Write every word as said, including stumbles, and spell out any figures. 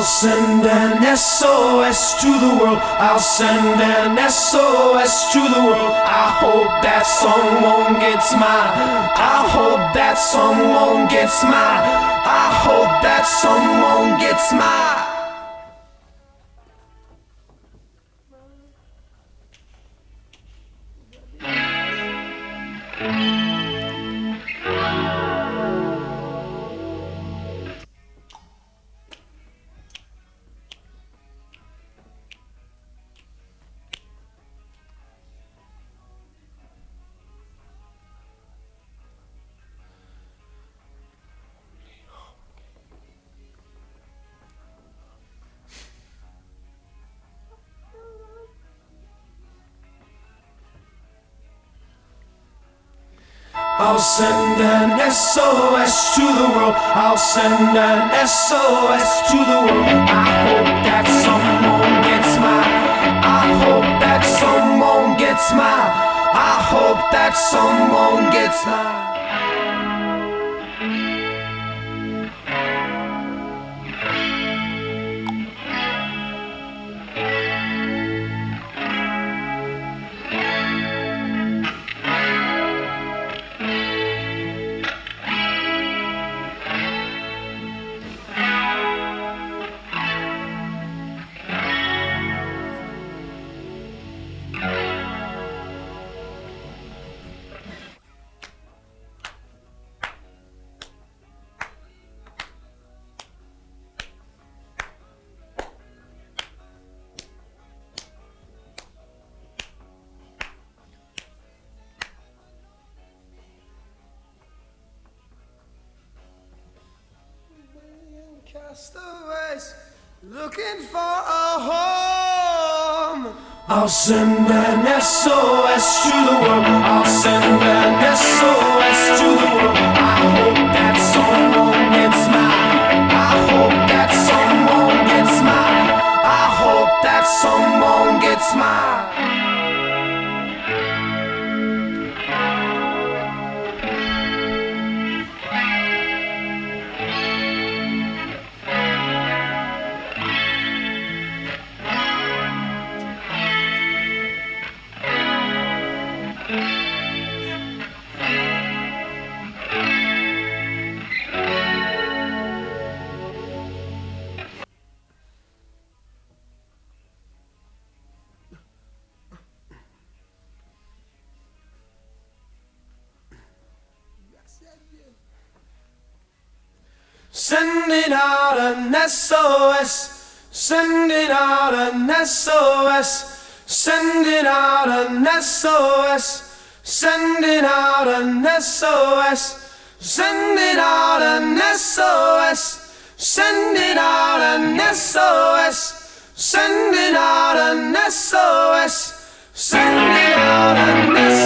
send an S O S to the world. I'll send an S O S to the world. I hope that someone gets mine. I hope that someone gets mine. I hope that someone gets mine. I'll send an S O S to the world. I'll send an S O S to the world. I hope that someone gets mine. I hope that someone gets mine. I hope that someone gets mine. Castaways looking for a home. I'll send an S O S to the world. I'll send an S O S to the world. I hope that someone gets mine. I hope that someone gets mine. I hope that someone gets mine. Sending out an S O S, sending out an S O S, sending out an S O S, sending out an S O S, sending out an S O S, sending out an S O S, sending out an S O S, sending out an S O S.